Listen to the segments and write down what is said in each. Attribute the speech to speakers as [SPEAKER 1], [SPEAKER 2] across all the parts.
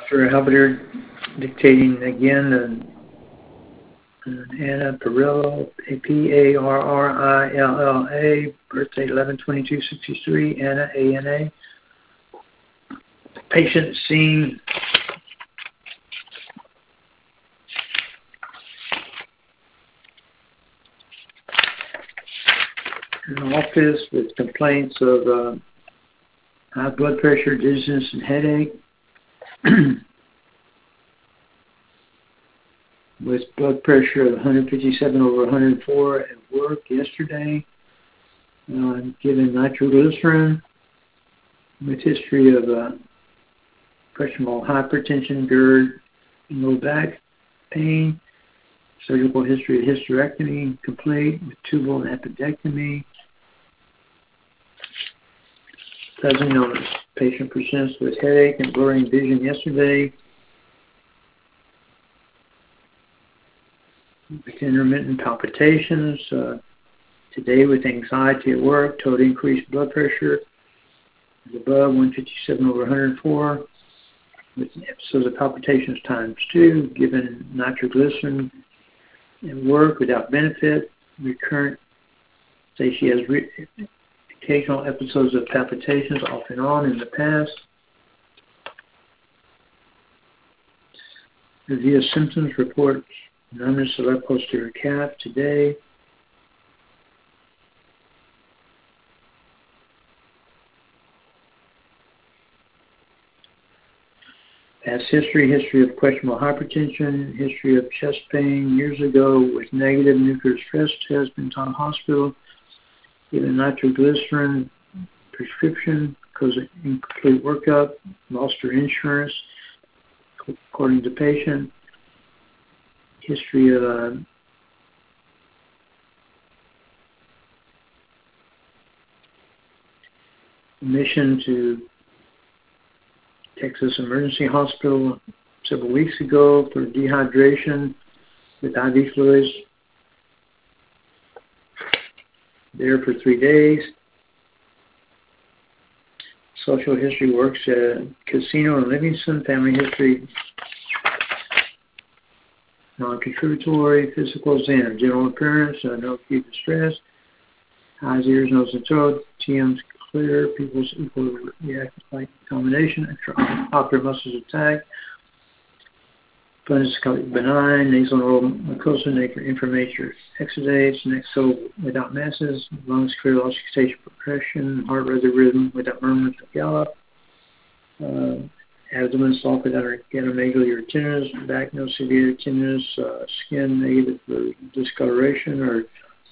[SPEAKER 1] Dr. Halberdier dictating again. Anna Parrilla, Parrilla, birthday 11/22/63, Anna, ANA. Patient seen in the office with complaints of high blood pressure, dizziness, and headache. With blood pressure of 157/104 at work yesterday. Given nitroglycerin. With history of questionable hypertension, GERD, and low back pain. Surgical history of hysterectomy complete with tubal and appendectomy. Present illness. Patient presents with headache and blurring vision yesterday. With intermittent palpitations. Today with anxiety at work, total increased blood pressure is above 157/104. With episodes of palpitations ×2, given nitroglycerin at work without benefit. Recurrent, say she has occasional episodes of palpitations off and on in the past. Review symptoms, report numbness of left posterior calf today. Past history of questionable hypertension, history of chest pain years ago with negative nuclear stress test, been to hospital, given nitroglycerin prescription because of incomplete workup, lost her insurance, according to patient. History of admission to Texas Emergency Hospital several weeks ago for dehydration with IV fluids. There for 3 days. Social history works at Casino in Livingston. Family history non-contributory. Physical exam. General appearance, no acute distress. Eyes, ears, nose, and throat. TM's clear. Pupils equal reactive light combination. Extraocular muscles attack. Fundus benign. Nasal and oral mucosa. Naked inflammatory exudates. Next so without masses. Lungs clear. Auscultation progression. Heart rhythm without murmurs or gallop. Abdomen soft without organomegaly or tenderness. Back no severe tenderness. Skin negative for discoloration or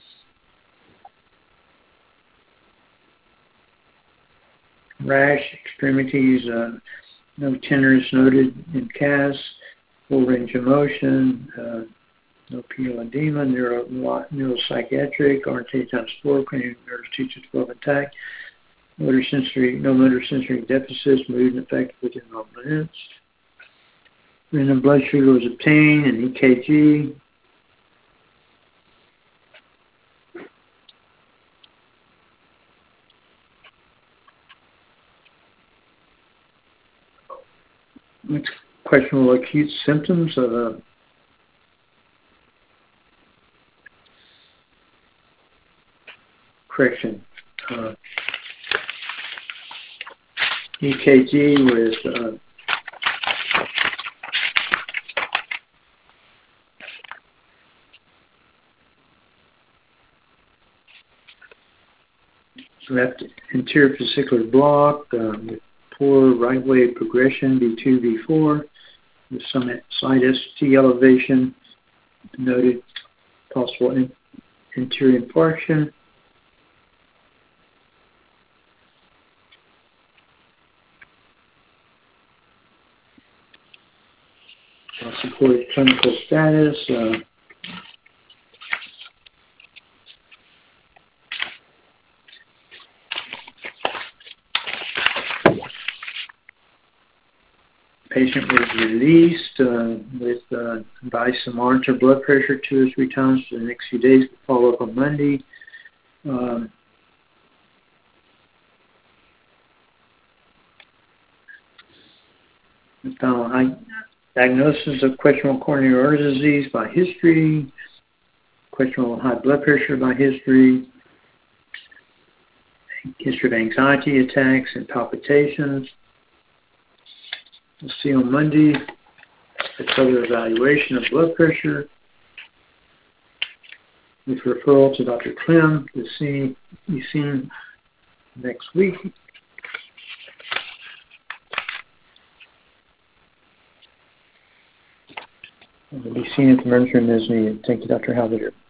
[SPEAKER 1] rash. Extremities no tenderness noted in cast. Full range of motion. No penile edema. Neuropsychiatric. RT times 4. Cranial nerves 2 to 12 intact. No motor sensory deficits, mood and affected within normal limits. Random blood sugar was obtained, and EKG. Next questionable acute symptoms of correction. EKG with left anterior fascicular block with poor right way progression, V2, V4, with some side ST elevation, noted possible anterior infarction. Supported clinical status. Patient was released with advice to monitor blood pressure 2 or 3 times for the next few days. Follow up on Monday. Diagnosis of questionable coronary artery disease by history, questionable high blood pressure by history, history of anxiety attacks and palpitations. We'll see on Monday a further evaluation of blood pressure with referral to Dr. Clem to be seen next week. And to be seen if emergency room is needed. Thank you, Dr. Halbiter.